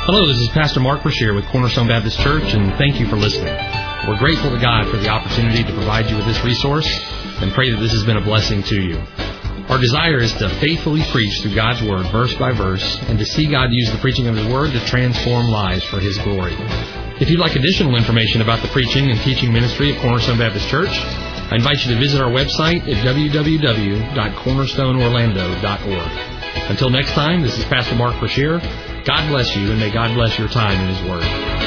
Hello, this is Pastor Mark Brashear with Cornerstone Baptist Church, and thank you for listening. We're grateful to God for the opportunity to provide you with this resource and pray that this has been a blessing to you. Our desire is to faithfully preach through God's Word, verse by verse, and to see God use the preaching of His Word to transform lives for His glory. If you'd like additional information about the preaching and teaching ministry of Cornerstone Baptist Church, I invite you to visit our website at www.cornerstoneorlando.org. Until next time, this is Pastor Mark Brashear. God bless you, and may God bless your time in His Word.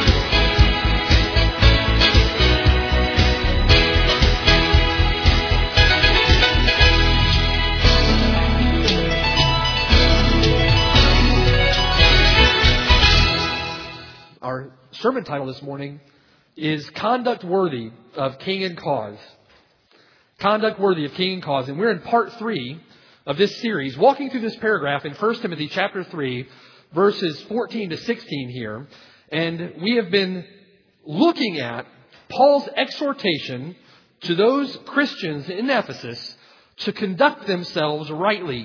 Our sermon title this morning is Conduct Worthy of King and Cause. Conduct Worthy of King and Cause. And we're in part 3 of this series, walking through this paragraph in 1 Timothy chapter 3, verses 14 to 16 here. And we have been looking at Paul's exhortation to those Christians in Ephesus to conduct themselves rightly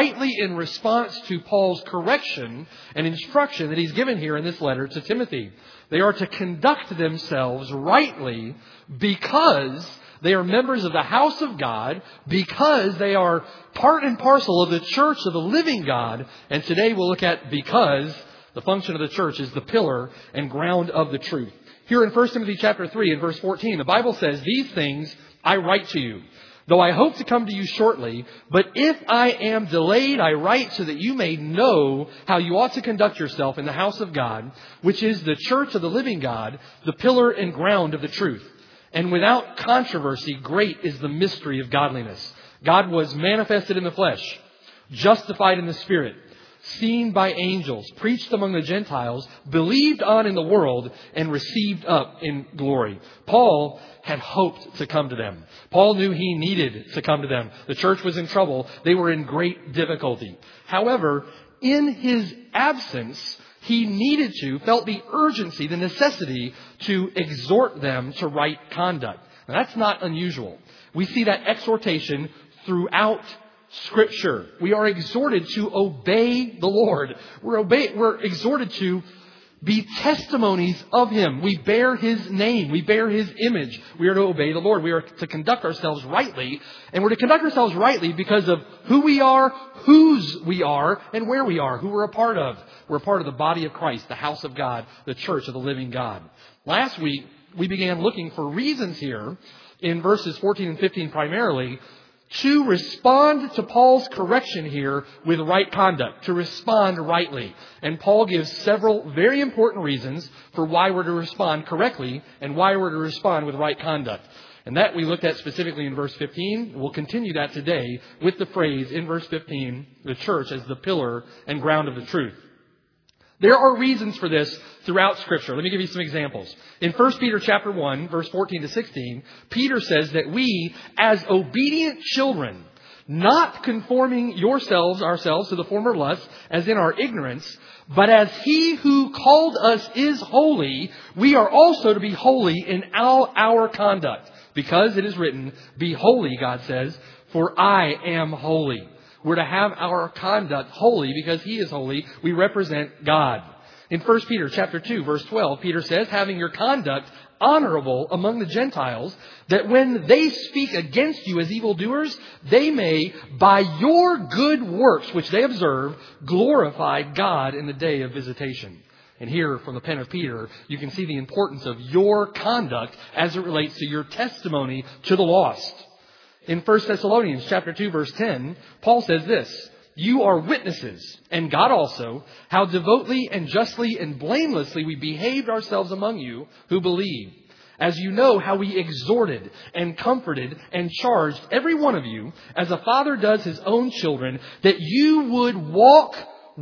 in response to Paul's correction and instruction that he's given here in this letter to Timothy. They are to conduct themselves rightly because they are members of the house of God, because they are part and parcel of the church of the living God. And today we'll look at because the function of the church is the pillar and ground of the truth. Here in 1 Timothy chapter 3 and verse 14, the Bible says, "These things I write to you, though I hope to come to you shortly. But if I am delayed, I write so that you may know how you ought to conduct yourself in the house of God, which is the church of the living God, the pillar and ground of the truth. And without controversy, great is the mystery of godliness. God was manifested in the flesh, justified in the Spirit, seen by angels, preached among the Gentiles, believed on in the world, and received up in glory." Paul had hoped to come to them. Paul knew he needed to come to them. The church was in trouble. They were in great difficulty. However, in his absence, he felt the urgency, the necessity to exhort them to right conduct. Now, that's not unusual. We see that exhortation throughout Scripture. We are exhorted to obey the Lord. We're exhorted to be testimonies of Him. We bear His name. We bear His image. We are to obey the Lord. We are to conduct ourselves rightly. And we're to conduct ourselves rightly because of who we are, whose we are, and where we are, who we're a part of. We're a part of the body of Christ, the house of God, the church of the living God. Last week, we began looking for reasons here in verses 14 and 15 primarily to respond to Paul's correction here with right conduct, to respond rightly. And Paul gives several very important reasons for why we're to respond correctly and why we're to respond with right conduct. And that we looked at specifically in verse 15. We'll continue that today with the phrase in verse 15, the church as the pillar and ground of the truth. There are reasons for this throughout Scripture. Let me give you some examples. In 1 Peter chapter 1, verse 14 to 16, Peter says that we, as obedient children, not conforming ourselves to the former lusts, as in our ignorance, but as He who called us is holy, we are also to be holy in all our conduct. Because it is written, "Be holy," God says, "for I am holy." We're to have our conduct holy because He is holy. We represent God. In 1 Peter chapter 2, verse 12, Peter says, "Having your conduct honorable among the Gentiles, that when they speak against you as evildoers, they may, by your good works which they observe, glorify God in the day of visitation." And here from the pen of Peter, you can see the importance of your conduct as it relates to your testimony to the lost. In 1 Thessalonians chapter 2, verse 10, Paul says this, "You are witnesses, and God also, how devotedly and justly and blamelessly we behaved ourselves among you who believe. As you know how we exhorted and comforted and charged every one of you, as a father does his own children, that you would walk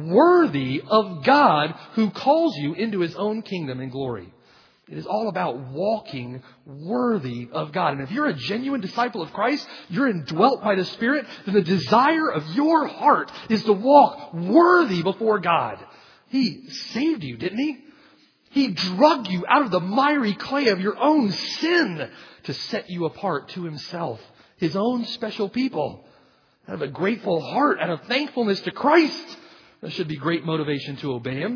worthy of God who calls you into His own kingdom and glory." It is all about walking worthy of God. And if you're a genuine disciple of Christ, you're indwelt by the Spirit, then the desire of your heart is to walk worthy before God. He saved you, didn't He? He drug you out of the miry clay of your own sin to set you apart to Himself, His own special people. Out of a grateful heart, out of thankfulness to Christ, there should be great motivation to obey Him.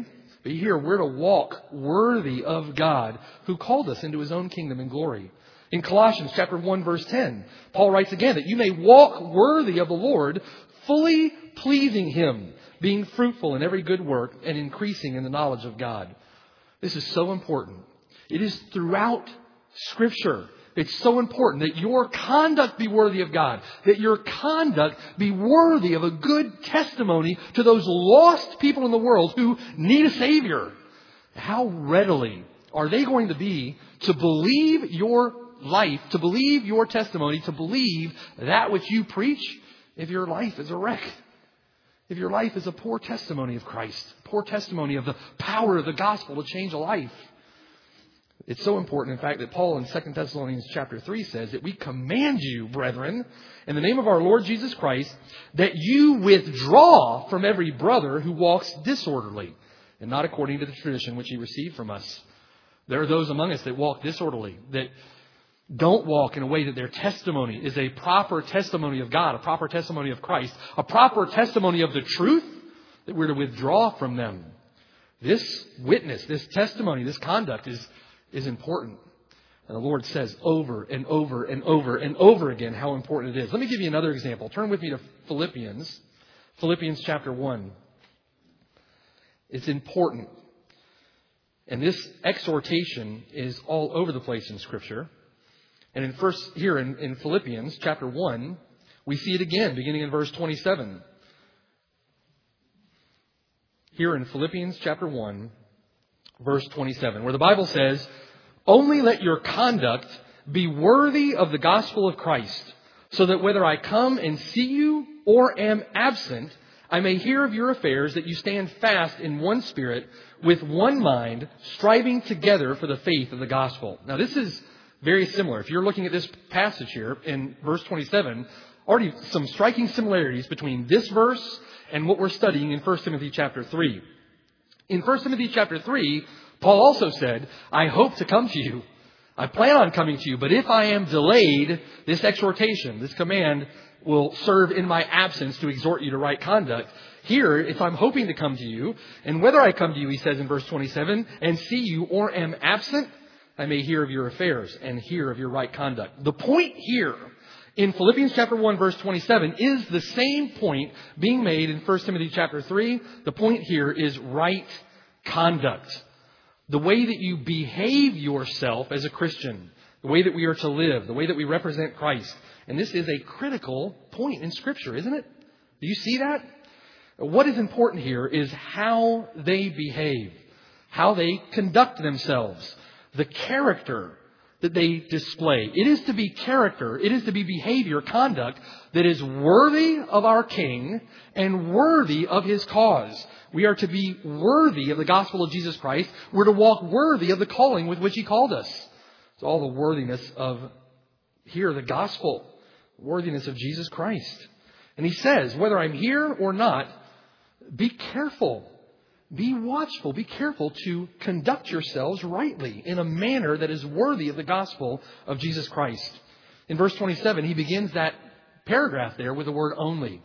But here we're to walk worthy of God who called us into His own kingdom and glory. In Colossians chapter 1, verse 10, Paul writes again that you may walk worthy of the Lord, fully pleasing Him, being fruitful in every good work and increasing in the knowledge of God. This is so important. It is throughout Scripture. It's so important that your conduct be worthy of God, that your conduct be worthy of a good testimony to those lost people in the world who need a Savior. How readily are they going to be to believe your life, to believe your testimony, to believe that which you preach if your life is a wreck? If your life is a poor testimony of Christ, poor testimony of the power of the gospel to change a life. It's so important, in fact, that Paul in 2 Thessalonians chapter 3 says that we command you, brethren, in the name of our Lord Jesus Christ, that you withdraw from every brother who walks disorderly and not according to the tradition which he received from us. There are those among us that walk disorderly, that don't walk in a way that their testimony is a proper testimony of God, a proper testimony of Christ, a proper testimony of the truth, that we're to withdraw from them. This witness, this testimony, this conduct is important. And the Lord says over and over and over and over again how important it is. Let me give you another example. Turn with me to Philippians chapter 1. It's important. And this exhortation is all over the place in Scripture. And in Philippians chapter 1, we see it again, beginning in verse 27. Here in Philippians chapter 1, verse 27, where the Bible says, only let your conduct be worthy of the gospel of Christ, so that whether I come and see you or am absent, I may hear of your affairs, that you stand fast in one spirit, with one mind, striving together for the faith of the gospel. Now this is very similar. If you're looking at this passage here in verse 27, already some striking similarities between this verse and what we're studying in 1 Timothy chapter 3. In 1 Timothy chapter 3, Paul also said, I hope to come to you. I plan on coming to you, but if I am delayed, this exhortation, this command will serve in my absence to exhort you to right conduct. Here, if I'm hoping to come to you, and whether I come to you, he says in verse 27, and see you or am absent, I may hear of your affairs and hear of your right conduct. The point here in Philippians chapter 1, verse 27 is the same point being made in 1 Timothy chapter 3. The point here is right conduct. The way that you behave yourself as a Christian, the way that we are to live, the way that we represent Christ. And this is a critical point in Scripture, isn't it? Do you see that? What is important here is how they behave, how they conduct themselves, the character that they display. It is to be character, it is to be behavior, conduct that is worthy of our King and worthy of His cause. We are to be worthy of the gospel of Jesus Christ. We're to walk worthy of the calling with which He called us. It's all the worthiness of here, the gospel, worthiness of Jesus Christ. And He says, whether I'm here or not, be careful. Be watchful, be careful to conduct yourselves rightly in a manner that is worthy of the gospel of Jesus Christ. In verse 27, he begins that paragraph there with the word only.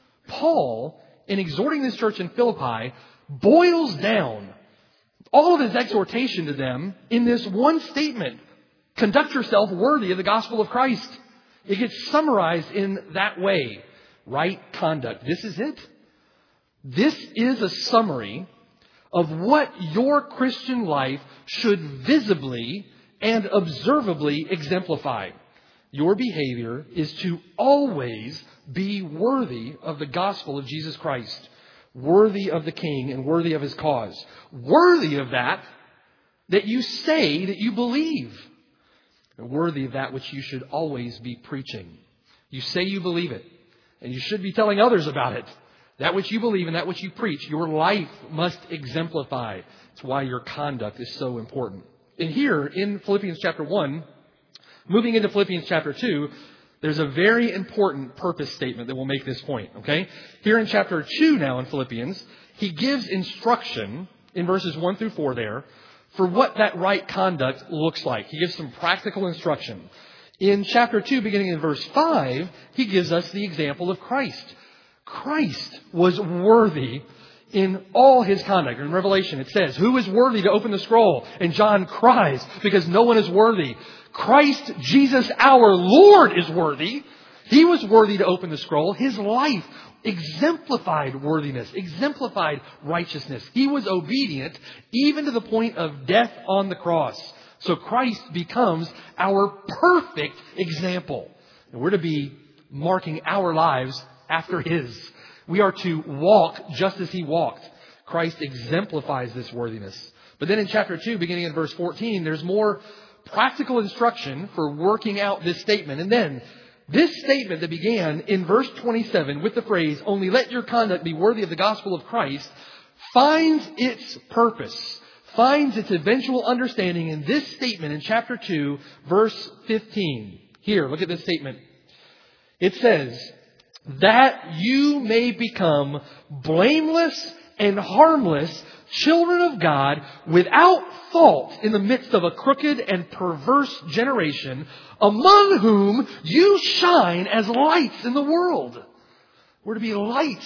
Paul, in exhorting this church in Philippi, boils down all of his exhortation to them in this one statement. Conduct yourself worthy of the gospel of Christ. It gets summarized in that way. Right conduct. This is it. This is a summary of what your Christian life should visibly and observably exemplify. Your behavior is to always be worthy of the gospel of Jesus Christ, worthy of the King and worthy of His cause, worthy of that you say that you believe, and worthy of that which you should always be preaching. You say you believe it, and you should be telling others about it. That which you believe and that which you preach, your life must exemplify. It's why your conduct is so important. And here in Philippians chapter 1, moving into Philippians chapter 2, there's a very important purpose statement that will make this point. Okay? Here in chapter 2 now in Philippians, he gives instruction in verses 1 through 4 there for what that right conduct looks like. He gives some practical instruction. In chapter 2, beginning in verse 5, he gives us the example of Christ. Christ was worthy in all his conduct. In Revelation it says, who is worthy to open the scroll? And John cries because no one is worthy. Christ Jesus our Lord is worthy. He was worthy to open the scroll. His life exemplified worthiness, exemplified righteousness. He was obedient even to the point of death on the cross. So Christ becomes our perfect example. And we're to be marking our lives after His. We are to walk just as He walked. Christ exemplifies this worthiness. But then in chapter 2, beginning in verse 14, there's more practical instruction for working out this statement. And then this statement that began in verse 27 with the phrase, only let your conduct be worthy of the gospel of Christ, finds its purpose, finds its eventual understanding in this statement in chapter 2, verse 15. Here, look at this statement. It says, that you may become blameless and harmless children of God without fault in the midst of a crooked and perverse generation, among whom you shine as lights in the world. We're to be lights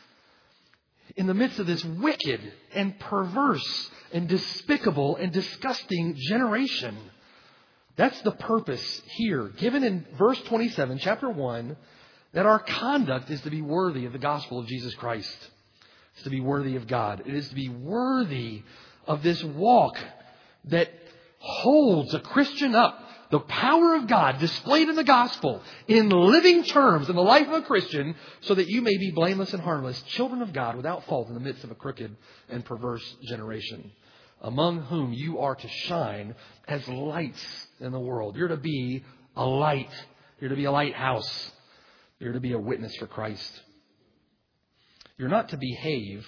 in the midst of this wicked and perverse and despicable and disgusting generation. That's the purpose here, given in verse 27, chapter 1, that our conduct is to be worthy of the gospel of Jesus Christ. It's to be worthy of God. It is to be worthy of this walk that holds a Christian up. The power of God displayed in the gospel in living terms in the life of a Christian, so that you may be blameless and harmless, children of God without fault in the midst of a crooked and perverse generation, among whom you are to shine as lights in the world. You're to be a light. You're to be a lighthouse. You're to be a witness for Christ. You're not to behave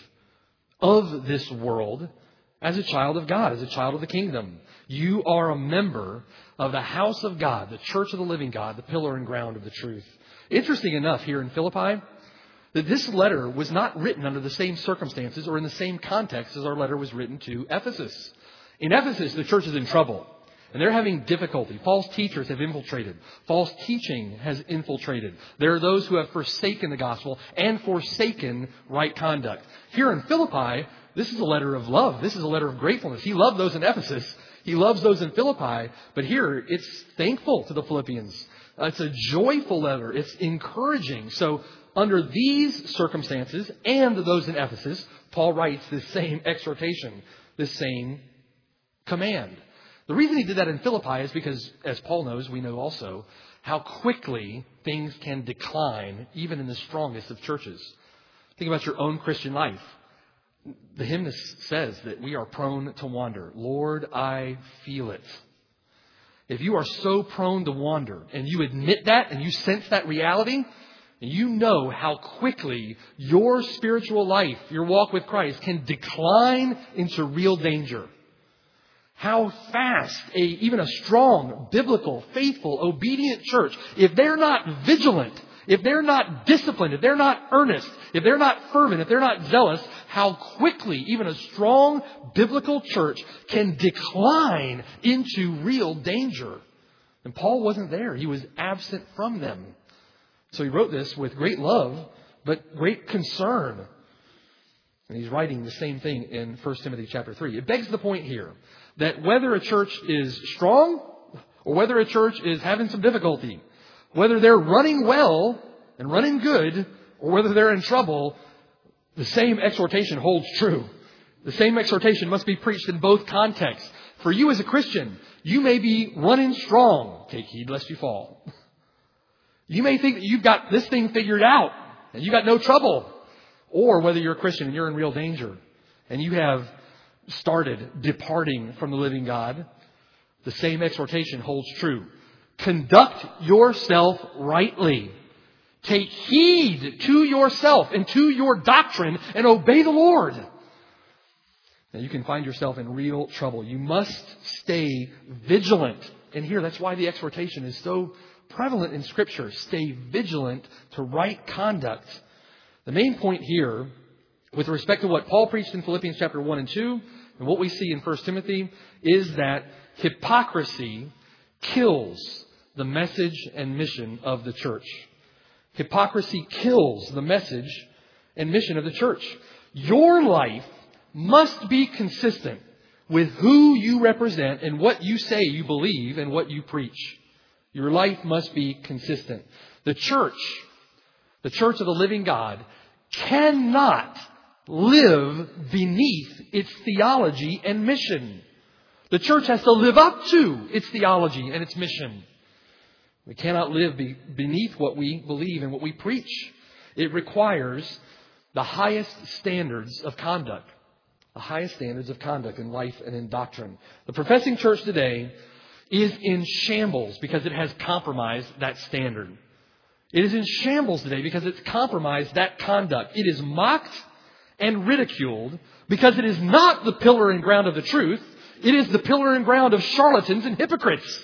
of this world as a child of God, as a child of the kingdom. You are a member of the house of God, the church of the living God, the pillar and ground of the truth. Interesting enough here in Philippi, that this letter was not written under the same circumstances or in the same context as our letter was written to Ephesus. In Ephesus, the church is in trouble. And they're having difficulty. False teachers have infiltrated. False teaching has infiltrated. There are those who have forsaken the gospel and forsaken right conduct. Here in Philippi, this is a letter of love. This is a letter of gratefulness. He loved those in Ephesus. He loves those in Philippi. But here, it's thankful to the Philippians. It's a joyful letter. It's encouraging. So under these circumstances and those in Ephesus, Paul writes this same exhortation, this same command. The reason he did that in Philippi is because, as Paul knows, we know also how quickly things can decline, even in the strongest of churches. Think about your own Christian life. The hymnist says that we are prone to wander. Lord, I feel it. If you are so prone to wander, and you admit that, and you sense that reality, and you know how quickly your spiritual life, your walk with Christ, can decline into real danger. How fast even a strong, biblical, faithful, obedient church, if they're not vigilant, if they're not disciplined, if they're not earnest, if they're not fervent, if they're not zealous, how quickly even a strong biblical church can decline into real danger. And Paul wasn't there. He was absent from them. So he wrote this with great love, but great concern. And he's writing the same thing in 1 Timothy chapter 3. It begs the point here that whether a church is strong or whether a church is having some difficulty, whether they're running well and running good or whether they're in trouble, the same exhortation holds true. The same exhortation must be preached in both contexts. For you as a Christian, you may be running strong. Take heed lest you fall. You may think that you've got this thing figured out and you got no trouble. Or whether you're a Christian and you're in real danger and you have started departing from the living God, the same exhortation holds true. Conduct yourself rightly. Take heed to yourself and to your doctrine and obey the Lord. Now you can find yourself in real trouble. You must stay vigilant. And here, that's why the exhortation is so prevalent in Scripture. Stay vigilant to right conduct. The main point here, with respect to what Paul preached in Philippians chapter 1 and 2, and what we see in 1 Timothy, is that hypocrisy kills the message and mission of the church. Hypocrisy kills the message and mission of the church. Your life must be consistent with who you represent and what you say you believe and what you preach. Your life must be consistent. The church of the living God, cannot live beneath its theology and mission. The church has to live up to its theology and its mission. We cannot live beneath what we believe and what we preach. It requires the highest standards of conduct. The highest standards of conduct in life and in doctrine. The professing church today is in shambles because it has compromised that standard. It is in shambles today because it's compromised that conduct. It is mocked and ridiculed because it is not the pillar and ground of the truth. It is the pillar and ground of charlatans and hypocrites.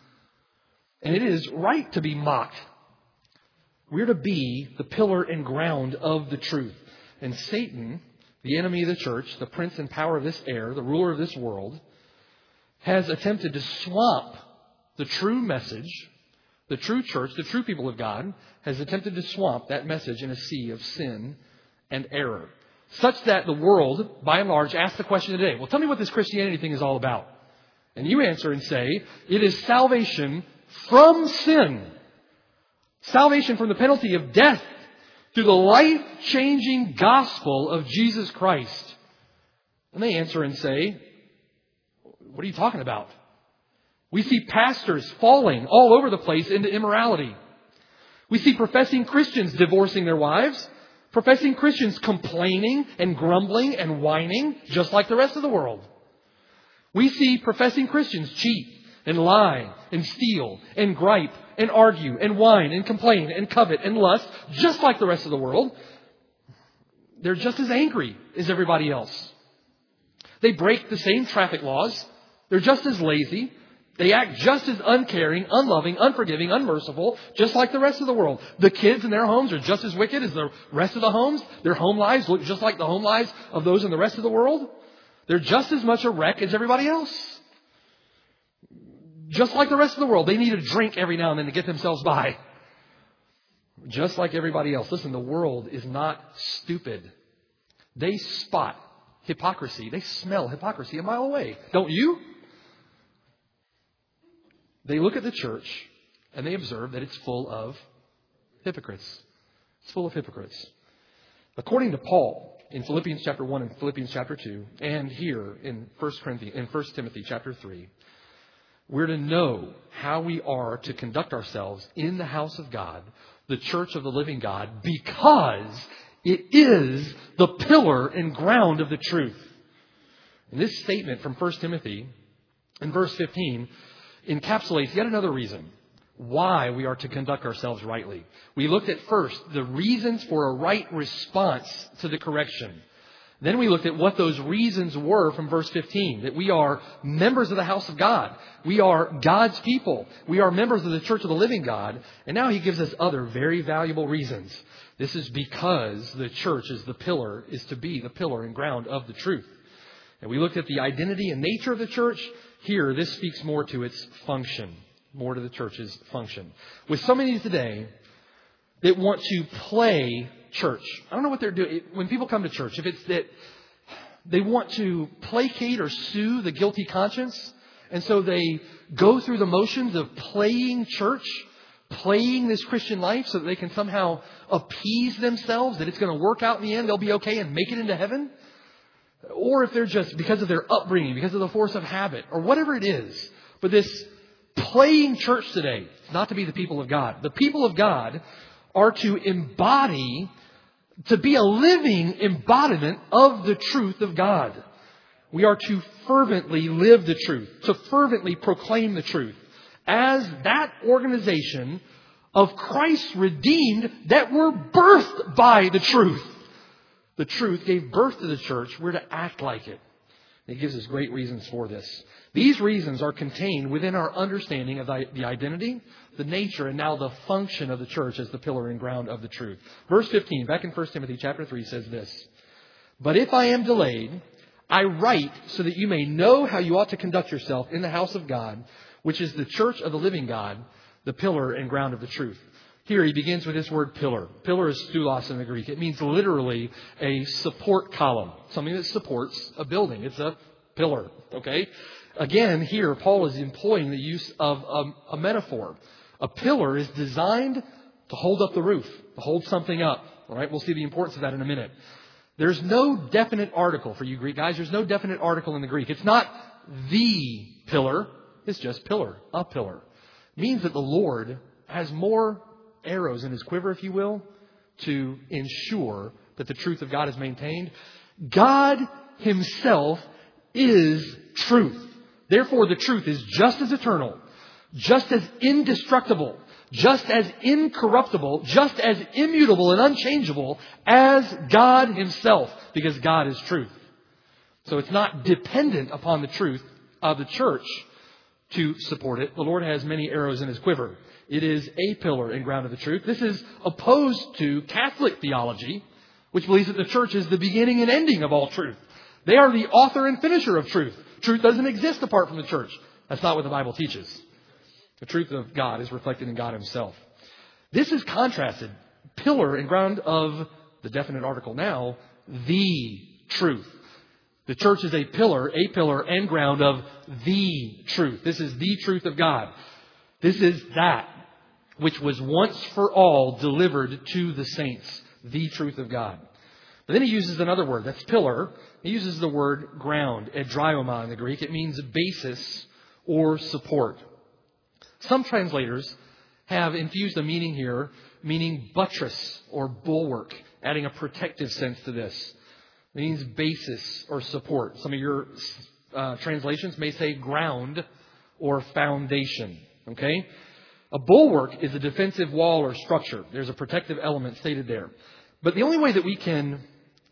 And it is right to be mocked. We're to be the pillar and ground of the truth. And Satan, the enemy of the church, the prince and power of this air, the ruler of this world, has attempted to swamp the true message, the true church, the true people of God, has attempted to swamp that message in a sea of sin and error. Such that the world, by and large, asks the question today, well, tell me what this Christianity thing is all about. And you answer and say, it is salvation from sin. Salvation from the penalty of death through the life-changing gospel of Jesus Christ. And they answer and say, what are you talking about? We see pastors falling all over the place into immorality. We see professing Christians divorcing their wives. Professing Christians complaining and grumbling and whining just like the rest of the world. We see professing Christians cheat and lie and steal and gripe and argue and whine and complain and covet and lust just like the rest of the world. They're just as angry as everybody else. They break the same traffic laws. They're just as lazy. They act just as uncaring, unloving, unforgiving, unmerciful, just like the rest of the world. The kids in their homes are just as wicked as the rest of the homes. Their home lives look just like the home lives of those in the rest of the world. They're just as much a wreck as everybody else. Just like the rest of the world. They need a drink every now and then to get themselves by. Just like everybody else. Listen, the world is not stupid. They spot hypocrisy. They smell hypocrisy a mile away. Don't you? They look at the church and they observe that it's full of hypocrites. It's full of hypocrites. According to Paul in Philippians chapter 1 and Philippians chapter 2, and here in 1 Timothy chapter 3, we're to know how we are to conduct ourselves in the house of God, the church of the living God, because it is the pillar and ground of the truth. And this statement from 1 Timothy in verse 15 encapsulates yet another reason why we are to conduct ourselves rightly. We looked at first the reasons for a right response to the correction. Then we looked at what those reasons were from verse 15, that we are members of the house of God. We are God's people. We are members of the church of the living God. And now he gives us other very valuable reasons. This is because the church is to be the pillar and ground of the truth. And we looked at the identity and nature of the church. Here, this speaks more to its function, more to the church's function. With so many today that want to play church, I don't know what they're doing. When people come to church, if it's that they want to placate or soothe the guilty conscience, and so they go through the motions of playing church, playing this Christian life so that they can somehow appease themselves, that it's going to work out in the end, they'll be okay and make it into heaven. Or if they're just because of their upbringing, because of the force of habit, or whatever it is. But this playing church today is not to be the people of God. The people of God are to be a living embodiment of the truth of God. We are to fervently live the truth, to fervently proclaim the truth as that organization of Christ redeemed that were birthed by the truth. The truth gave birth to the church. We're to act like it. It gives us great reasons for this. These reasons are contained within our understanding of the identity, the nature, and now the function of the church as the pillar and ground of the truth. Verse 15, back in 1 Timothy chapter 3, says this: "But if I am delayed, I write so that you may know how you ought to conduct yourself in the house of God, which is the church of the living God, the pillar and ground of the truth." Here he begins with this word pillar. Pillar is stulos in the Greek. It means literally a support column, something that supports a building. It's a pillar, okay? Again, here Paul is employing the use of a metaphor. A pillar is designed to hold up the roof, to hold something up. All right, we'll see the importance of that in a minute. There's no definite article for you Greek guys. There's no definite article in the Greek. It's not the pillar. It's just pillar, a pillar. It means that the Lord has more arrows in his quiver, if you will, to ensure that the truth of God is maintained. God himself is truth. Therefore, the truth is just as eternal, just as indestructible, just as incorruptible, just as immutable and unchangeable as God himself, because God is truth. So it's not dependent upon the truth of the church to support it. The Lord has many arrows in his quiver. It is a pillar and ground of the truth. This is opposed to Catholic theology, which believes that the church is the beginning and ending of all truth. They are the author and finisher of truth. Truth doesn't exist apart from the church. That's not what the Bible teaches. The truth of God is reflected in God himself. This is contrasted. Pillar and ground of the definite article now, the truth. The church is a pillar and ground of the truth. This is the truth of God. This is that which was once for all delivered to the saints. The truth of God. But then he uses another word. That's pillar. He uses the word ground, edraioma in the Greek. It means basis or support. Some translators have infused a meaning here, meaning buttress or bulwark, adding a protective sense to this. It means basis or support. Some of your translations may say ground or foundation. Okay? A bulwark is a defensive wall or structure. There's a protective element stated there. But the only way that we can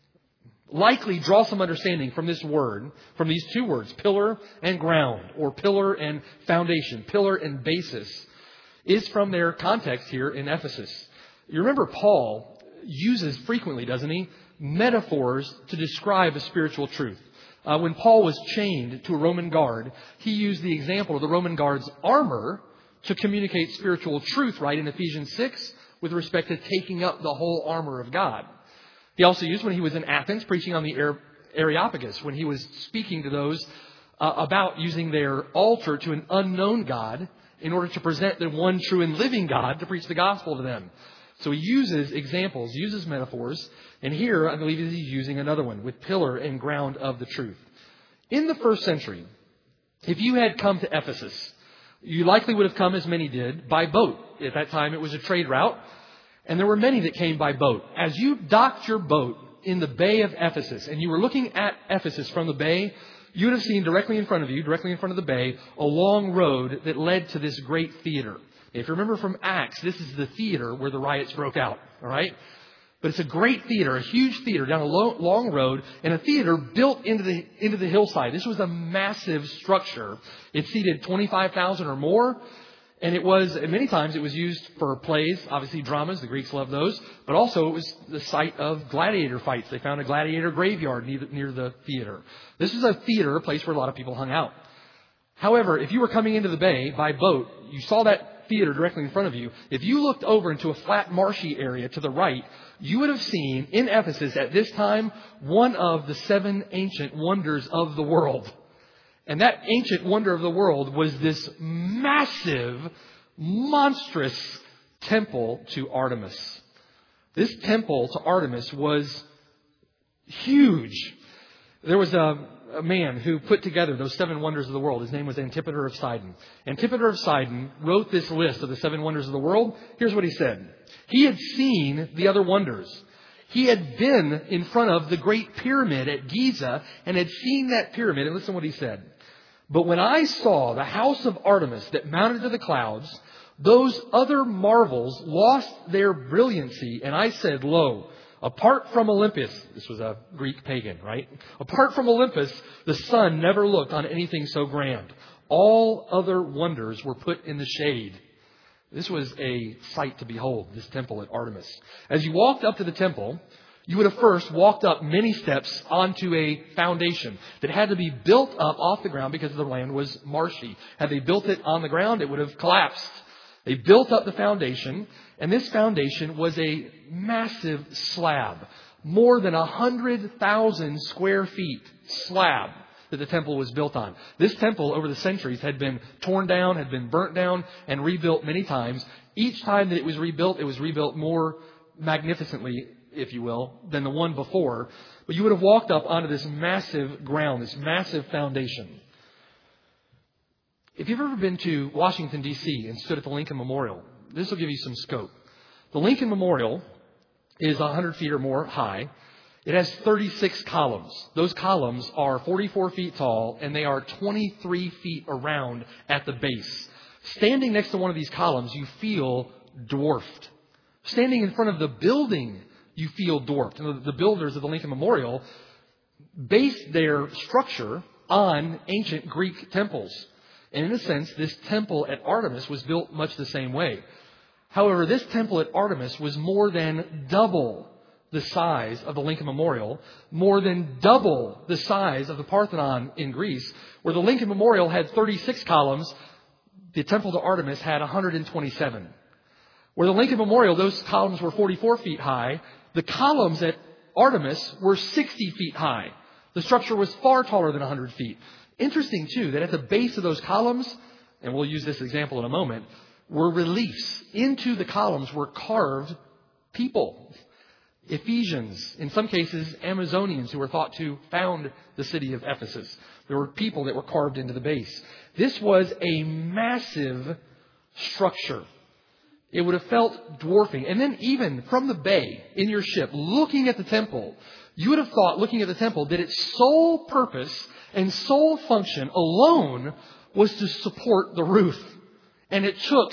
likely draw some understanding from this word, from these two words, pillar and ground, or pillar and foundation, pillar and basis, is from their context here in Ephesus. You remember Paul uses frequently, doesn't he, metaphors to describe a spiritual truth. When Paul was chained to a Roman guard, he used the example of the Roman guard's armor to communicate spiritual truth, right, in Ephesians 6, with respect to taking up the whole armor of God. He also used when he was in Athens preaching on the Areopagus, when he was speaking to those about using their altar to an unknown God in order to present the one true and living God to preach the gospel to them. So he uses examples, uses metaphors, and here I believe he's using another one with pillar and ground of the truth. In the first century, if you had come to Ephesus, you likely would have come, as many did, by boat. At that time it was a trade route, and there were many that came by boat. As you docked your boat in the Bay of Ephesus, and you were looking at Ephesus from the bay, you would have seen directly in front of you, directly in front of the bay, a long road that led to this great theater. If you remember from Acts, this is the theater where the riots broke out. All right? But it's a great theater, a huge theater down a long road, and a theater built into the hillside. This was a massive structure. It seated 25,000 or more. And it was, many times it was used for plays, obviously dramas, the Greeks loved those, but also it was the site of gladiator fights. They found a gladiator graveyard near the theater. This is a theater, a place where a lot of people hung out. However, if you were coming into the bay by boat, you saw that theater directly in front of you. If you looked over into a flat marshy area to the right, you would have seen in Ephesus at this time one of the 7 ancient wonders of the world. And that ancient wonder of the world was this massive, monstrous temple to Artemis. This temple to Artemis was huge. There was a man who put together those 7 wonders of the world. His name was Antipater of Sidon. Antipater of Sidon wrote this list of the 7 wonders of the world. Here's what he said. He had seen the other wonders. He had been in front of the Great Pyramid at Giza and had seen that pyramid. And listen to what he said. But when I saw the house of Artemis that mounted to the clouds, those other marvels lost their brilliancy. And I said, lo, apart from Olympus, this was a Greek pagan, right? Apart from Olympus, the sun never looked on anything so grand. All other wonders were put in the shade. This was a sight to behold, this temple at Artemis. As you walked up to the temple, you would have first walked up many steps onto a foundation that had to be built up off the ground because the land was marshy. Had they built it on the ground, it would have collapsed. They built up the foundation, and this foundation was a massive slab, more than 100,000 square feet slab that the temple was built on. This temple over the centuries had been torn down, had been burnt down, and rebuilt many times. Each time that it was rebuilt more magnificently, if you will, than the one before. But you would have walked up onto this massive ground, this massive foundation. If you've ever been to Washington, D.C. and stood at the Lincoln Memorial, this will give you some scope. The Lincoln Memorial is 100 feet or more high. It has 36 columns. Those columns are 44 feet tall, and they are 23 feet around at the base. Standing next to one of these columns, you feel dwarfed. Standing in front of the building, you feel dwarfed. And the builders of the Lincoln Memorial based their structure on ancient Greek temples. And in a sense, this temple at Artemis was built much the same way. However, this temple at Artemis was more than double the size of the Lincoln Memorial, more than double the size of the Parthenon in Greece, where the Lincoln Memorial had 36 columns, the temple to Artemis had 127. Where the Lincoln Memorial, those columns were 44 feet high, the columns at Artemis were 60 feet high. The structure was far taller than 100 feet. Interesting, too, that at the base of those columns, and we'll use this example in a moment, were reliefs. Into the columns were carved people. Ephesians, in some cases Amazonians who were thought to found the city of Ephesus. There were people that were carved into the base. This was a massive structure. It would have felt dwarfing. And then even from the bay in your ship, looking at the temple, you would have thought, looking at the temple, that its sole purpose and sole function alone was to support the roof. And it took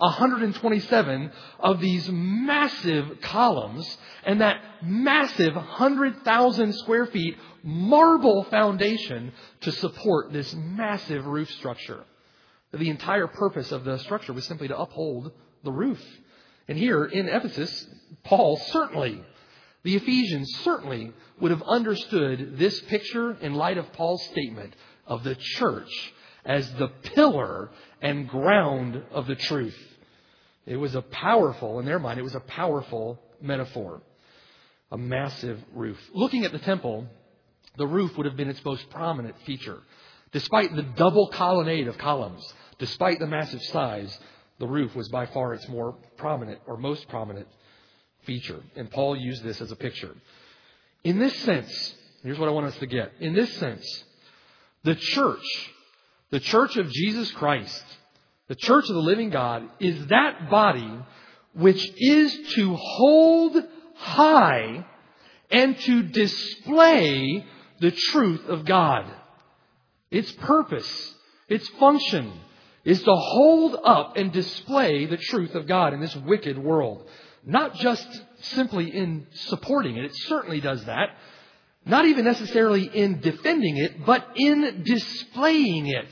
127 of these massive columns and that massive 100,000 square feet marble foundation to support this massive roof structure. The entire purpose of the structure was simply to uphold the roof. And here in Ephesus, Paul certainly, the Ephesians certainly would have understood this picture in light of Paul's statement of the church as the pillar and ground of the truth. It was a powerful, in their mind, it was a powerful metaphor. A massive roof. Looking at the temple, the roof would have been its most prominent feature. Despite the double colonnade of columns, despite the massive size, the roof was by far its more prominent or most prominent feature. And Paul used this as a picture. In this sense, here's what I want us to get. In this sense, the church of Jesus Christ, the church of the living God, is that body which is to hold high and to display the truth of God. Its purpose, its function is to hold up and display the truth of God in this wicked world. Not just simply in supporting it. It certainly does that. Not even necessarily in defending it, but in displaying it.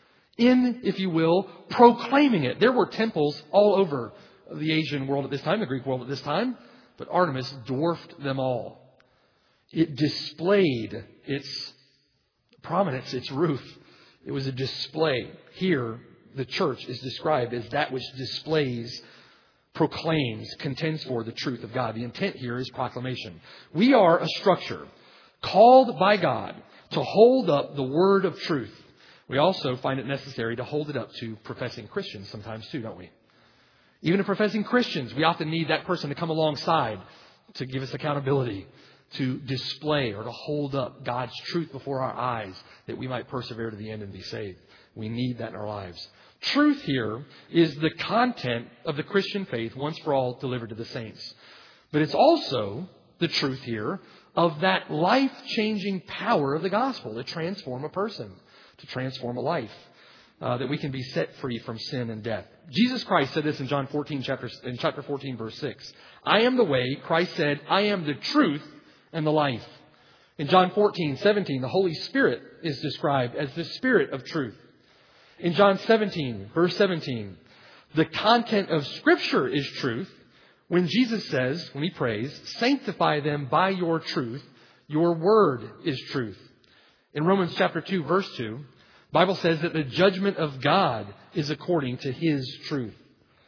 In, if you will, proclaiming it. There were temples all over the Asian world at this time, the Greek world at this time, but Artemis dwarfed them all. It displayed its prominence, its roof. It was a display. Here, the church is described as that which displays, proclaims, contends for the truth of God. The intent here is proclamation. We are a structure called by God to hold up the word of truth. We also find it necessary to hold it up to professing Christians sometimes too, don't we? Even to professing Christians, we often need that person to come alongside to give us accountability, to display or to hold up God's truth before our eyes that we might persevere to the end and be saved. We need that in our lives. Truth here is the content of the Christian faith once for all delivered to the saints. But it's also the truth here of that life-changing power of the gospel to transform a person, to transform a life, that we can be set free from sin and death. Jesus Christ said this in John 14, chapter 14, verse 6. I am the way, Christ said, I am the truth and the life. In John 14, 17, the Holy Spirit is described as the Spirit of truth. In John 17, verse 17, the content of Scripture is truth. When Jesus says, when he prays, sanctify them by your truth, your word is truth. In Romans chapter 2, verse 2, the Bible says that the judgment of God is according to his truth.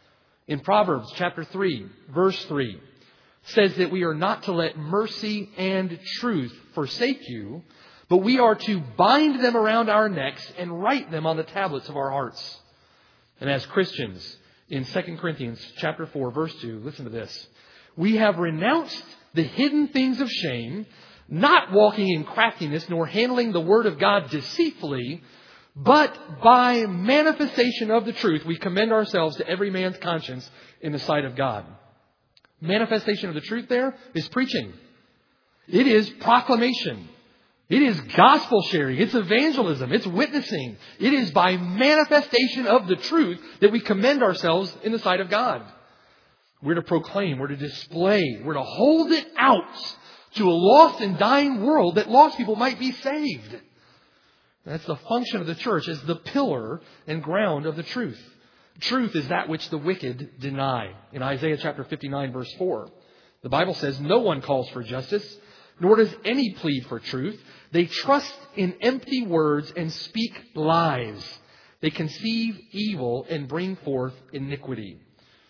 In Proverbs chapter 3, verse 3, says that we are not to let mercy and truth forsake you, but we are to bind them around our necks and write them on the tablets of our hearts. And as Christians, in 2 Corinthians chapter 4, verse 2, listen to this. We have renounced the hidden things of shame, not walking in craftiness, nor handling the word of God deceitfully, but by manifestation of the truth, we commend ourselves to every man's conscience in the sight of God. Manifestation of the truth there is preaching. It is proclamation. It is gospel sharing. It's evangelism. It's witnessing. It is by manifestation of the truth that we commend ourselves in the sight of God. We're to proclaim. We're to display. We're to hold it out to a lost and dying world that lost people might be saved. That's the function of the church as the pillar and ground of the truth. Truth is that which the wicked deny. In Isaiah chapter 59, verse 4, the Bible says, no one calls for justice, nor does any plead for truth. They trust in empty words and speak lies. They conceive evil and bring forth iniquity.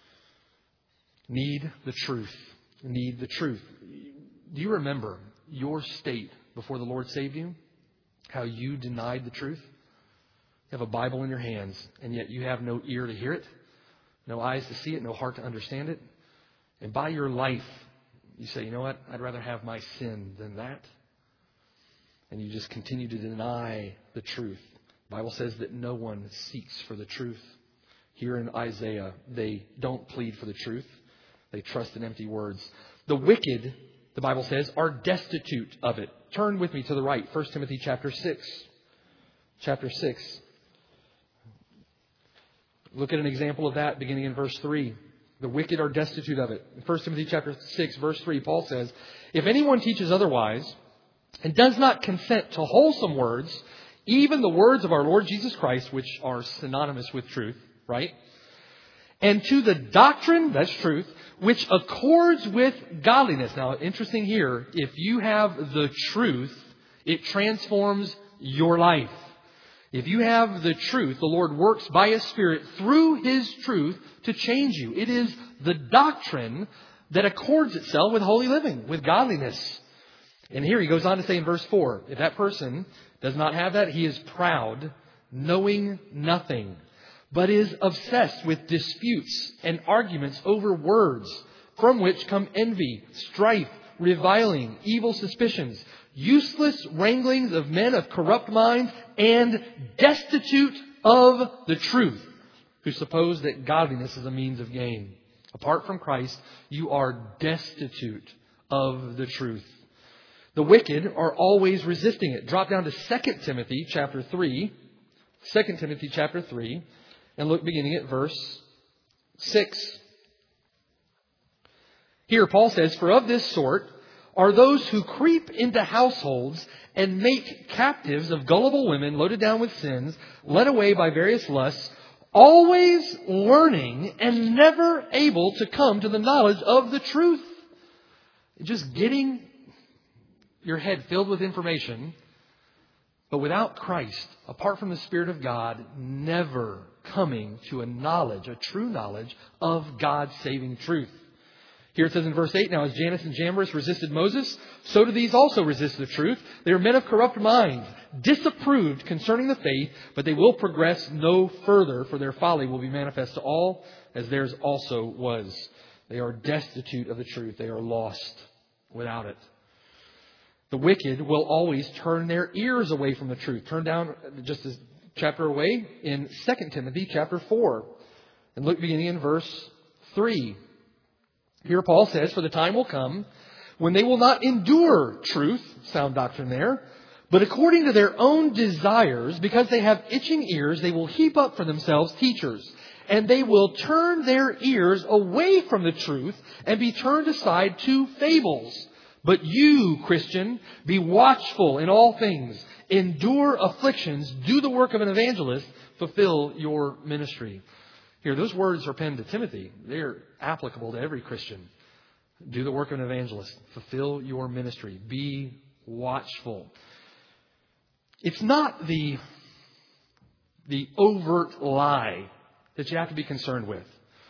Need the truth. Need the truth. Do you remember your state before the Lord saved you? How you denied the truth? You have a Bible in your hands, and yet you have no ear to hear it, no eyes to see it, no heart to understand it. And by your life, you say, you know what? I'd rather have my sin than that. And you just continue to deny the truth. The Bible says that no one seeks for the truth. Here in Isaiah, they don't plead for the truth. They trust in empty words. The wicked, the Bible says, are destitute of it. Turn with me to the right. 1 Timothy chapter 6. Chapter 6. Look at an example of that beginning in verse 3. The wicked are destitute of it. In 1 Timothy chapter 6, verse 3, Paul says, if anyone teaches otherwise and does not consent to wholesome words, even the words of our Lord Jesus Christ, which are synonymous with truth, right? And to the doctrine, that's truth, which accords with godliness. Now, interesting here, if you have the truth, it transforms your life. If you have the truth, the Lord works by His Spirit through His truth to change you. It is the doctrine that accords itself with holy living, with godliness. And here he goes on to say in verse 4, if that person does not have that, he is proud, knowing nothing, but is obsessed with disputes and arguments over words, from which come envy, strife, reviling, evil suspicions, useless wranglings of men of corrupt minds, and destitute of the truth, who suppose that godliness is a means of gain. Apart from Christ, you are destitute of the truth. The wicked are always resisting it. Drop down to 2 Timothy chapter 3. 2 Timothy chapter 3. And look beginning at verse 6. Here Paul says, for of this sort are those who creep into households and make captives of gullible women loaded down with sins, led away by various lusts, always learning and never able to come to the knowledge of the truth. Just getting your head filled with information, but without Christ, apart from the Spirit of God, never coming to a knowledge, a true knowledge of God's saving truth. Here it says in verse 8, now as Jannes and Jambres resisted Moses, so do these also resist the truth. They are men of corrupt minds, disapproved concerning the faith, but they will progress no further, for their folly will be manifest to all, as theirs also was. They are destitute of the truth. They are lost without it. The wicked will always turn their ears away from the truth. Turn down just a chapter away in 2 Timothy chapter 4. And look beginning in verse 3. Here Paul says, for the time will come when they will not endure truth, sound doctrine there, but according to their own desires, because they have itching ears, they will heap up for themselves teachers. And they will turn their ears away from the truth and be turned aside to fables. But you, Christian, be watchful in all things. Endure afflictions. Do the work of an evangelist. Fulfill your ministry. Here, those words are penned to Timothy. They're applicable to every Christian. Do the work of an evangelist. Fulfill your ministry. Be watchful. It's not the overt lie that you have to be concerned with.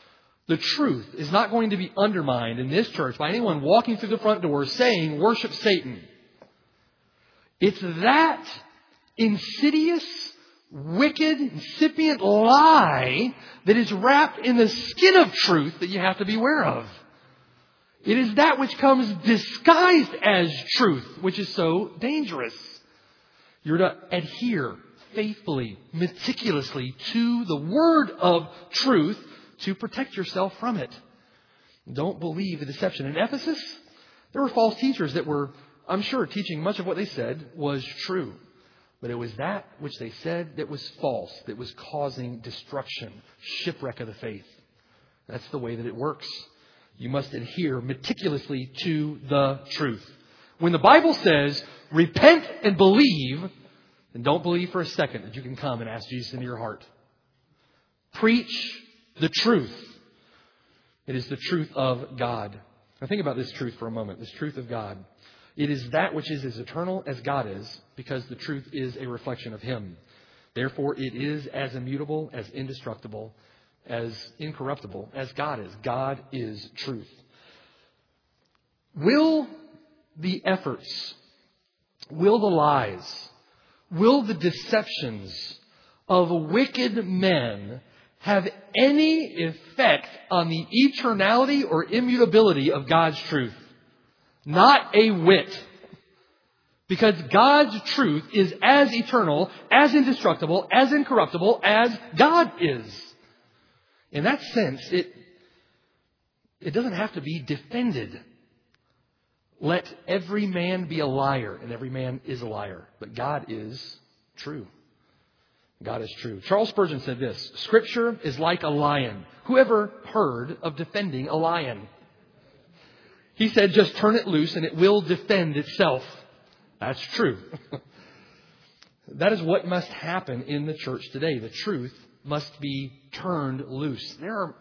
The truth is not going to be undermined in this church by anyone walking through the front door saying, worship Satan. It's that insidious, wicked, incipient lie that is wrapped in the skin of truth that you have to be aware of. It is that which comes disguised as truth, which is so dangerous. You're to adhere faithfully, meticulously to the word of truth to protect yourself from it. Don't believe the deception. In Ephesus, there were false teachers that were, I'm sure, teaching much of what they said was true. But it was that which they said that was false, that was causing destruction, shipwreck of the faith. That's the way that it works. You must adhere meticulously to the truth. When the Bible says, repent and believe, then don't believe for a second that you can come and ask Jesus into your heart. Preach the truth. It is the truth of God. Now think about this truth for a moment, this truth of God. It is that which is as eternal as God is, because the truth is a reflection of Him. Therefore, it is as immutable, as indestructible, as incorruptible as God is. God is truth. Will the efforts, will the lies, will the deceptions of wicked men have any effect on the eternality or immutability of God's truth? Not a whit. Because God's truth is as eternal, as indestructible, as incorruptible as God is. In that sense, it doesn't have to be defended. Let every man be a liar, and every man is a liar. But God is true. God is true. Charles Spurgeon said this, Scripture is like a lion. Who ever heard of defending a lion? He said, just turn it loose and it will defend itself. That's true. That is what must happen in the church today. The truth must be turned loose. There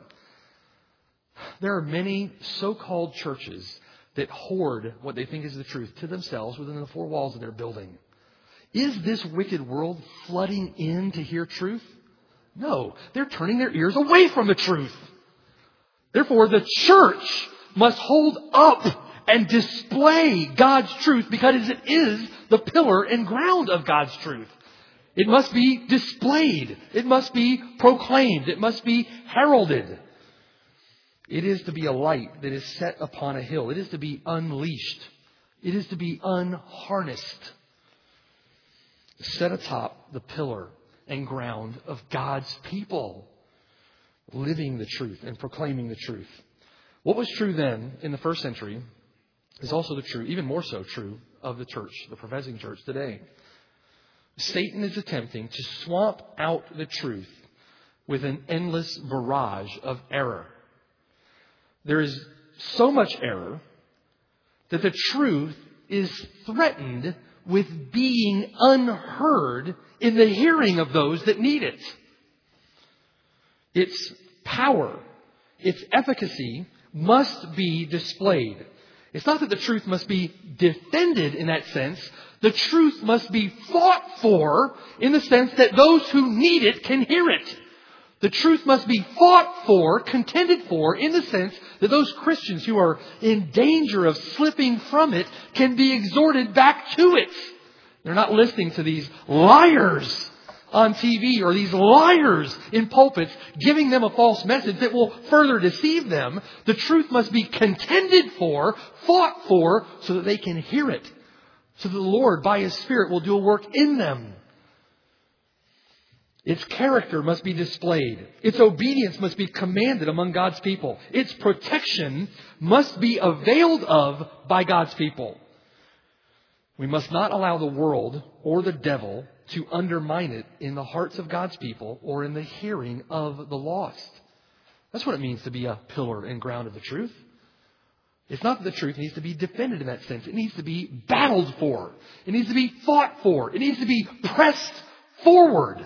are many so-called churches that hoard what they think is the truth to themselves within the four walls of their building. Is this wicked world flooding in to hear truth? No. They're turning their ears away from the truth. Therefore, the church must hold up and display God's truth because it is the pillar and ground of God's truth. It must be displayed. It must be proclaimed. It must be heralded. It is to be a light that is set upon a hill. It is to be unleashed. It is to be unharnessed. Set atop the pillar and ground of God's people. Living the truth and proclaiming the truth. What was true then in the first century is also the true, even more so true, of the church, the professing church today. Satan is attempting to swamp out the truth with an endless barrage of error. There is so much error that the truth is threatened with being unheard in the hearing of those that need it. Its power, its efficacy must be displayed. It's not that the truth must be defended in that sense. The truth must be fought for in the sense that those who need it can hear it. The truth must be fought for, contended for, in the sense that those Christians who are in danger of slipping from it can be exhorted back to it. They're not listening to these liars on TV or these liars in pulpits giving them a false message that will further deceive them. The truth must be contended for, fought for, so that they can hear it. So that the Lord, by His Spirit, will do a work in them. Its character must be displayed. Its obedience must be commanded among God's people. Its protection must be availed of by God's people. We must not allow the world or the devil to undermine it in the hearts of God's people or in the hearing of the lost. That's what it means to be a pillar and ground of the truth. It's not that the truth needs to be defended in that sense. It needs to be battled for. It needs to be fought for. It needs to be pressed forward.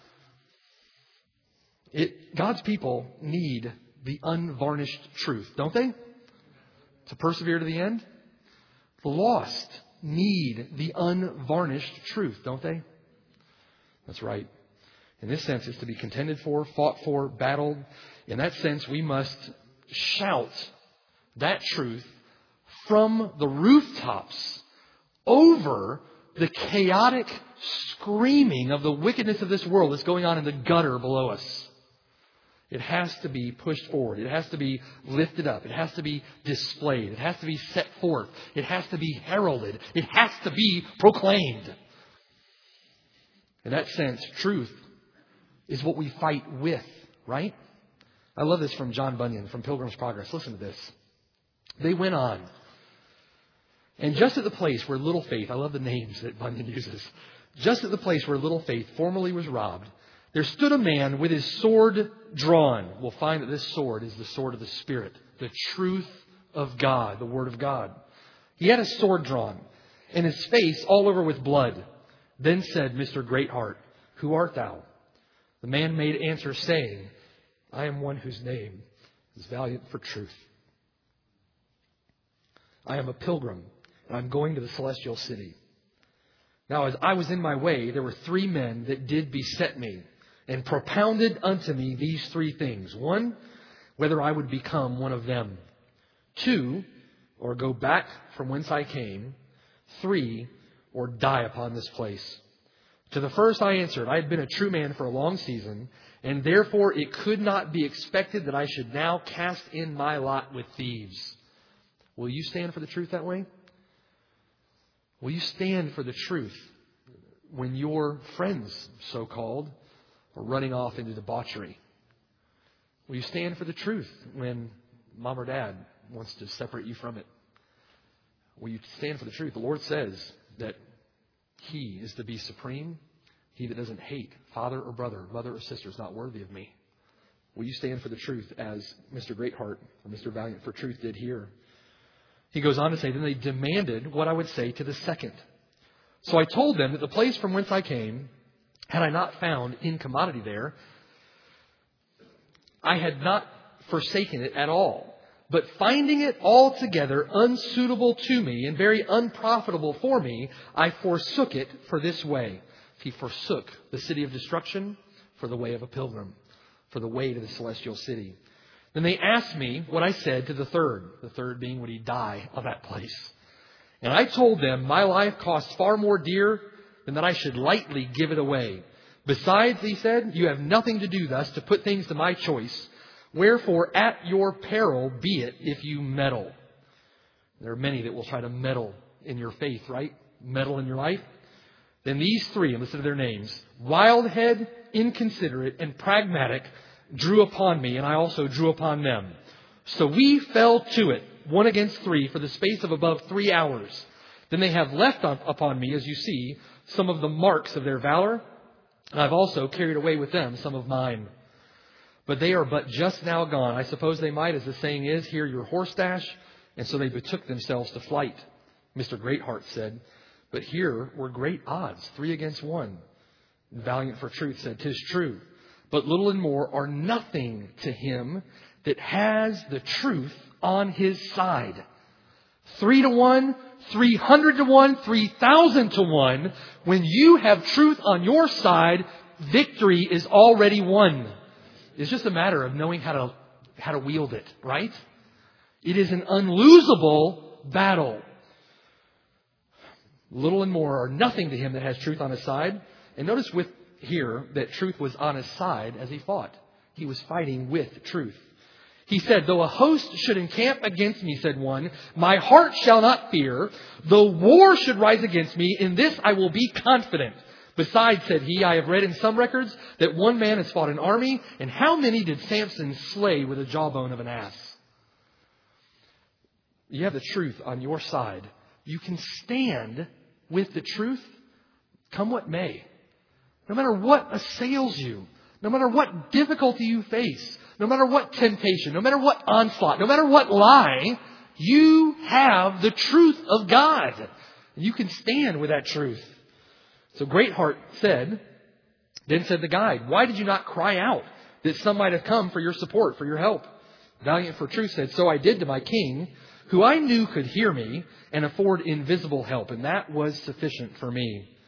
God's people need the unvarnished truth, don't they? To persevere to the end. The lost need the unvarnished truth, don't they? That's right. In this sense, it's to be contended for, fought for, battled. In that sense, we must shout that truth from the rooftops over the chaotic screaming of the wickedness of this world that's going on in the gutter below us. It has to be pushed forward. It has to be lifted up. It has to be displayed. It has to be set forth. It has to be heralded. It has to be proclaimed. In that sense, truth is what we fight with, right? I love this from John Bunyan, from Pilgrim's Progress. Listen to this. They went on. And just at the place where little faith, I love the names that Bunyan uses, just at the place where little faith formerly was robbed, there stood a man with his sword drawn. We'll find that this sword is the sword of the Spirit, the truth of God, the Word of God. He had a sword drawn, and his face all over with blood. Then said Mr. Greatheart, "Who art thou?" The man made answer, saying, "I am one whose name is Valiant for Truth. I am a pilgrim, and I'm going to the celestial city. Now, as I was in my way, there were 3 men that did beset me, and propounded unto me these 3 things. 1, whether I would become one of them. 2, or go back from whence I came. 3, or die upon this place. To the first I answered, I had been a true man for a long season, and therefore it could not be expected that I should now cast in my lot with thieves." Will you stand for the truth that way? Will you stand for the truth when your friends, so-called, are running off into debauchery? Will you stand for the truth when mom or dad wants to separate you from it? Will you stand for the truth? The Lord says that He is to be supreme. He that doesn't hate father or brother, mother or sister is not worthy of me. Will you stand for the truth as Mr. Greatheart or Mr. Valiant for Truth did here? He goes on to say, then they demanded what I would say to the second. So I told them that the place from whence I came, had I not found incommodity there, I had not forsaken it at all. But finding it altogether unsuitable to me and very unprofitable for me, I forsook it for this way. He forsook the city of destruction for the way of a pilgrim, for the way to the celestial city. Then they asked me what I said to the third being, would he die of that place? And I told them, my life costs far more dear than that I should lightly give it away. Besides, he said, you have nothing to do thus to put things to my choice. Wherefore, at your peril be it if you meddle. There are many that will try to meddle in your faith, right? Meddle in your life. Then these 3, and listen to their names, Wildhead, Inconsiderate, and Pragmatic, drew upon me, and I also drew upon them. So we fell to it, 1 against 3, for the space of above 3 hours. Then they have left upon me, as you see, some of the marks of their valor, and I've also carried away with them some of mine. But they are but just now gone. I suppose they might, as the saying is, hear your horse dash, and so they betook themselves to flight. Mr. Greatheart said, but here were great odds, 3 against 1. Valiant for Truth said, 'tis true. But little and more are nothing to him that has the truth on his side. 3 to 1, 300 to 1, 3,000 to 1. When you have truth on your side, victory is already won. It's just a matter of knowing how to wield it, right? It is an unlosable battle. Little and more are nothing to him that has truth on his side. And notice with here that truth was on his side as he fought. He was fighting with truth. He said, though a host should encamp against me, said one, my heart shall not fear. Though war should rise against me, in this I will be confident. Besides, said he, I have read in some records that one man has fought an army, and how many did Samson slay with a jawbone of an ass? You have the truth on your side. You can stand with the truth, come what may. No matter what assails you, no matter what difficulty you face, no matter what temptation, no matter what onslaught, no matter what lie, you have the truth of God. And you can stand with that truth. So Greatheart said, then said the guide, why did you not cry out that some might have come for your support, for your help? Valiant for Truth said, so I did to my king, who I knew could hear me and afford invisible help, and that was sufficient for me.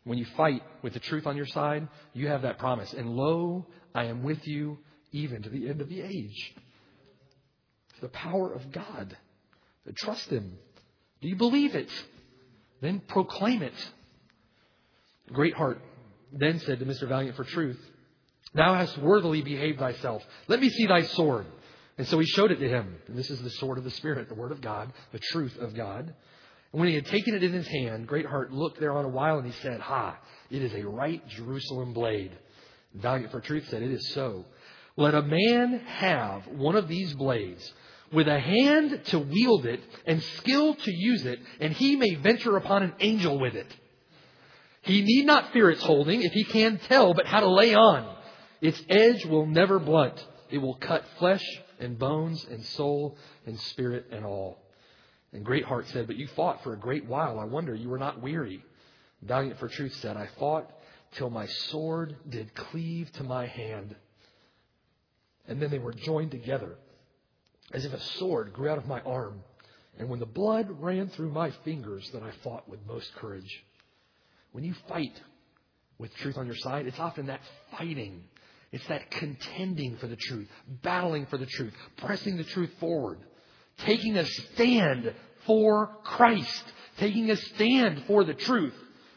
When you fight with the truth on your side, you have that promise. And lo, I am with you even to the end of the age. It's the power of God. Trust Him. Do you believe it? Then proclaim it. Greatheart then said to Mr. Valiant for truth, thou hast worthily behaved thyself. Let me see thy sword. And so he showed it to him. And this is the sword of the Spirit, the Word of God, the truth of God. And when he had taken it in his hand, Greatheart looked thereon a while, and he said, ha, it is a right Jerusalem blade. And Valiant for truth said, it is so. Let a man have one of these blades, with a hand to wield it, and skill to use it, and he may venture upon an angel with it. He need not fear its holding, if he can tell but how to lay on. Its edge will never blunt. It will cut flesh and bones and soul and spirit and all. And Greatheart said, but you fought for a great while. I wonder you were not weary. Valiant for truth said, I fought till my sword did cleave to my hand. And then they were joined together, as if a sword grew out of my arm. And when the blood ran through my fingers, then I fought with most courage. When you fight with truth on your side, it's often that fighting. It's that contending for the truth, battling for the truth, pressing the truth forward, taking a stand for Christ, taking a stand for the truth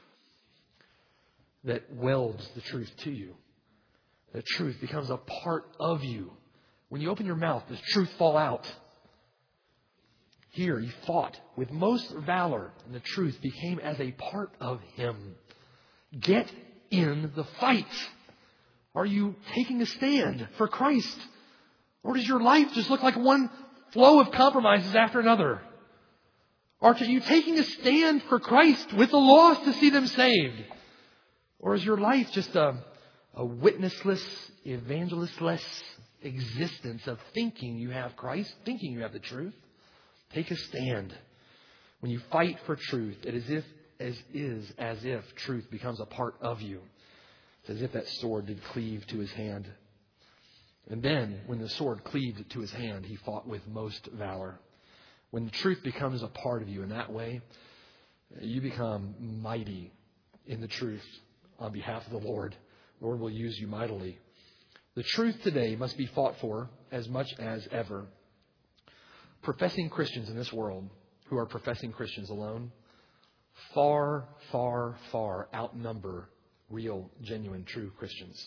that welds the truth to you. The truth becomes a part of you. When you open your mouth, does truth fall out? Here he fought with most valor, and the truth became as a part of him. Get in the fight. Are you taking a stand for Christ? Or does your life just look like one flow of compromises after another? Are you taking a stand for Christ with the lost to see them saved? Or is your life just a witnessless, evangelistless existence of thinking you have Christ, thinking you have the truth? Take a stand. When you fight for truth, it is as if truth becomes a part of you. It's as if that sword did cleave to his hand. And then, when the sword cleaved to his hand, he fought with most valor. When the truth becomes a part of you in that way, you become mighty in the truth on behalf of the Lord. The Lord will use you mightily. The truth today must be fought for as much as ever. Professing Christians in this world, who are professing Christians alone, far, far, far outnumber real, genuine, true Christians.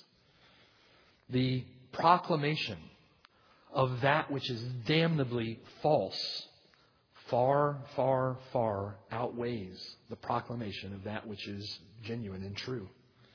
The proclamation of that which is damnably false far, far, far outweighs the proclamation of that which is genuine and true.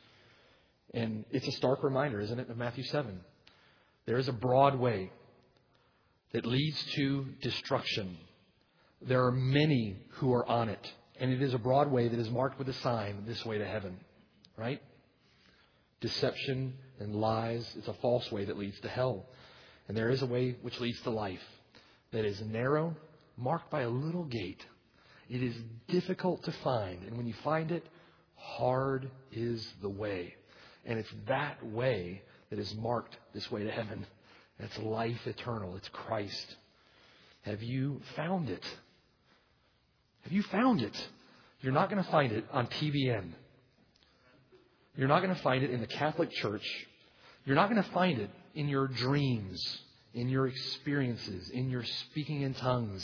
And it's a stark reminder, isn't it, of Matthew 7. There is a broad way that leads to destruction. There are many who are on it. And it is a broad way that is marked with a sign, this way to heaven. Right? Deception and lies. It's a false way that leads to hell. And there is a way which leads to life that is narrow, marked by a little gate. It is difficult to find. And when you find it, hard is the way. And it's that way that is marked this way to heaven. It's life eternal. It's Christ. Have you found it? Have you found it? You're not going to find it on TBN. You're not going to find it in the Catholic Church. You're not going to find it in your dreams, in your experiences, in your speaking in tongues.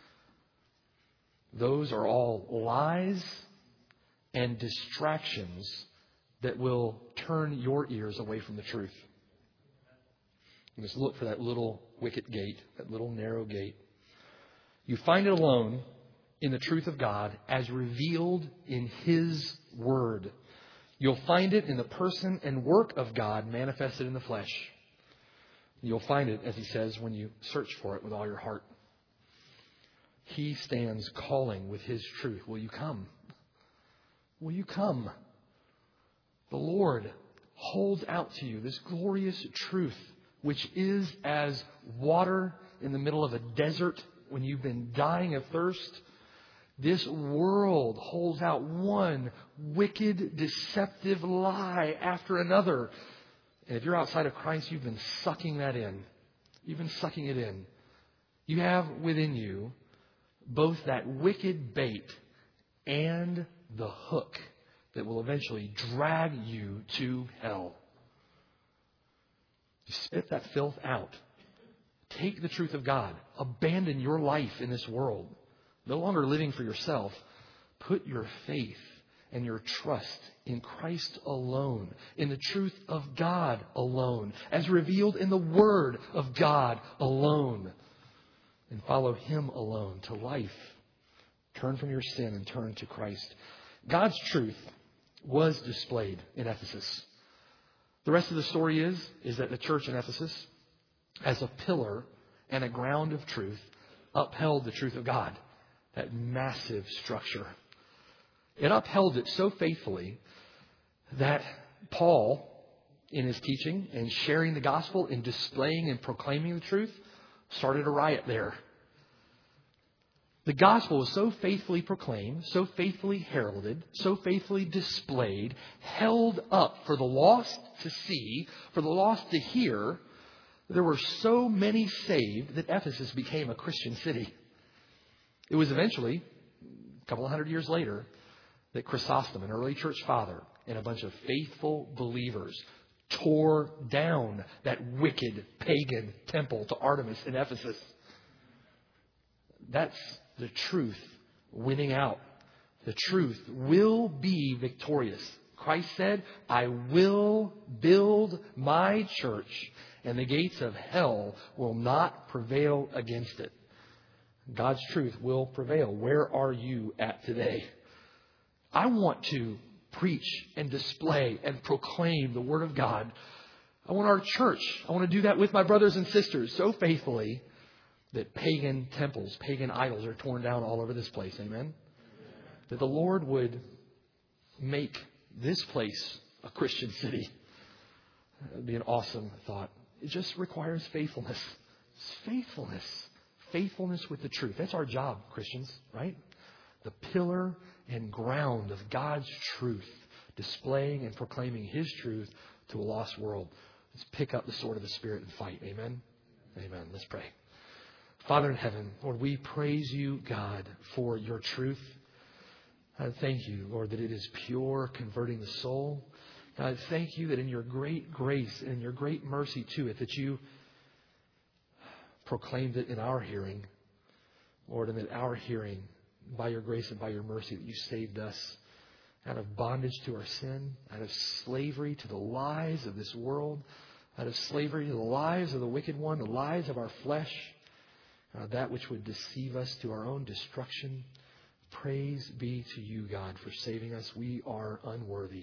Those are all lies and distractions that will turn your ears away from the truth. You just look for that little wicket gate, that little narrow gate. You find it alone in the truth of God as revealed in His Word. You'll find it in the person and work of God manifested in the flesh. You'll find it, as He says, when you search for it with all your heart. He stands calling with His truth. Will you come? Will you come? The Lord holds out to you this glorious truth, which is as water in the middle of a desert when you've been dying of thirst. This world holds out one wicked, deceptive lie after another. And if you're outside of Christ, you've been sucking that in. You've been sucking it in. You have within you both that wicked bait and the hook that will eventually drag you to hell. You spit that filth out. Take the truth of God. Abandon your life in this world. No longer living for yourself. Put your faith and your trust in Christ alone, in the truth of God alone, as revealed in the Word of God alone, and follow Him alone to life. Turn from your sin and turn to Christ. God's truth was displayed in Ephesus. The rest of the story is that the church in Ephesus, as a pillar and a ground of truth, upheld the truth of God, that massive structure. It upheld it so faithfully that Paul, in his teaching and sharing the gospel and displaying and proclaiming the truth, started a riot there. The gospel was so faithfully proclaimed, so faithfully heralded, so faithfully displayed, held up for the lost to see, for the lost to hear. There were so many saved that Ephesus became a Christian city. It was eventually, a couple of hundred years later, that Chrysostom, an early church father, and a bunch of faithful believers tore down that wicked pagan temple to Artemis in Ephesus. That's the truth winning out. The truth will be victorious. Christ said, I will build my church, and the gates of hell will not prevail against it. God's truth will prevail. Where are you at today? I want to preach and display and proclaim the Word of God. I want our church, I want to do that with my brothers and sisters so faithfully that pagan temples, pagan idols are torn down all over this place. Amen? That the Lord would make this place a Christian city. That would be an awesome thought. It just requires faithfulness. It's faithfulness. Faithfulness with the truth. That's our job, Christians, right? The pillar and ground of God's truth, displaying and proclaiming His truth to a lost world. Let's pick up the sword of the Spirit and fight. Amen? Amen. Let's pray. Father in heaven, Lord, we praise you, God, for your truth. God, thank you, Lord, that it is pure, converting the soul. God, thank you that in your great grace and your great mercy to it, that you proclaimed it in our hearing, Lord, and that our hearing, by your grace and by your mercy, that you saved us out of bondage to our sin, out of slavery to the lies of this world, out of slavery to the lies of the wicked one, the lies of our flesh, that which would deceive us to our own destruction. Praise be to you, God, for saving us. We are unworthy.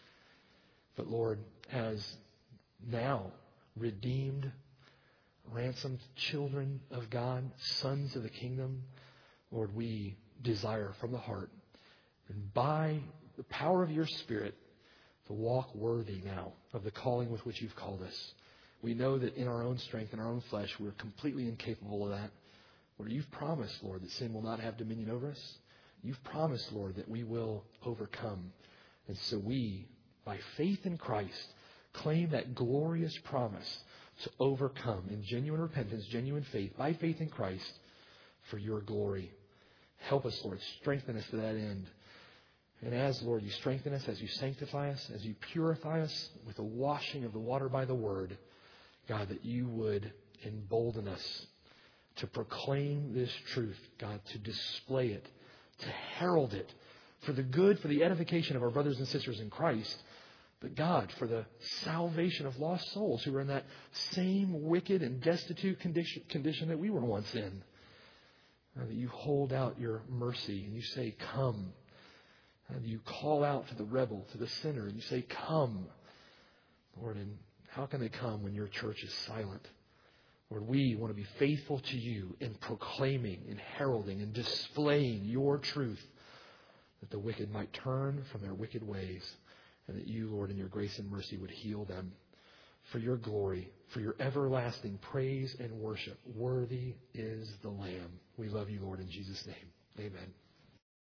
But Lord, as now redeemed, ransomed children of God, sons of the kingdom, Lord, we desire from the heart and by the power of your Spirit to walk worthy now of the calling with which you've called us. We know that in our own strength, in our own flesh, we're completely incapable of that. Lord, you've promised, Lord, that sin will not have dominion over us. You've promised, Lord, that we will overcome. And so we, by faith in Christ, claim that glorious promise to overcome in genuine repentance, genuine faith, by faith in Christ, for your glory. Help us, Lord. Strengthen us to that end. And as, Lord, you strengthen us, as you sanctify us, as you purify us with the washing of the water by the word, God, that you would embolden us to proclaim this truth, God, to display it, to herald it for the good, for the edification of our brothers and sisters in Christ, but God, for the salvation of lost souls who are in that same wicked and destitute condition that we were once in. That you hold out your mercy and you say, come. And you call out to the rebel, to the sinner, and you say, come. Lord, and how can they come when your church is silent? Lord, we want to be faithful to you in proclaiming and heralding and displaying your truth, that the wicked might turn from their wicked ways, and that you, Lord, in your grace and mercy would heal them. For your glory, for your everlasting praise and worship, worthy is the Lamb. We love you, Lord, in Jesus' name. Amen.